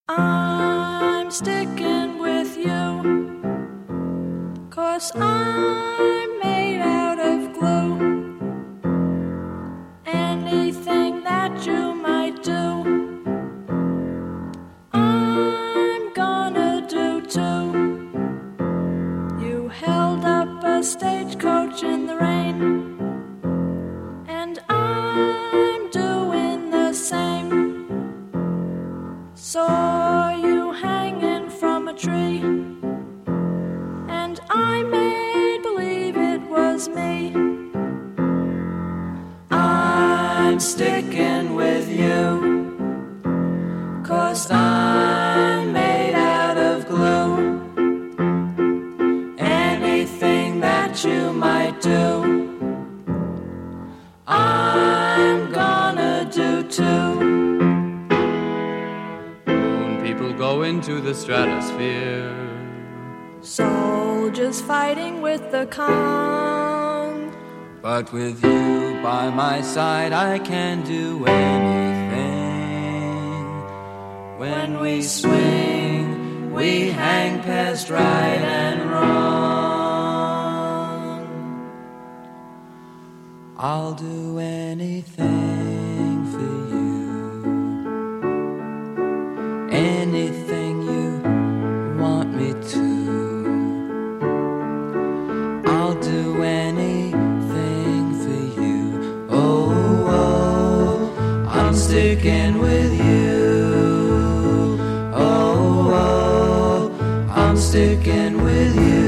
I'm sticking with you, 'cause I'm made out of glue. Anything that you might do, I'm gonna do too. You held up a stagecoach in the rain, and I'm doing the same. Saw you hanging from a tree, and I made believe it was me. I'm sticking with you, 'cause I'm made out of glue. Anything that you might do, I'm gonna do too. People go into the stratosphere, Soldiers fighting with the Kong. but with you by my side I can do anything. When we swing, we hang past right and wrong. I'll do anything for you, anything you want me to. I'll do anything for you. Oh, oh, I'm sticking with you. Oh, oh, I'm sticking with you.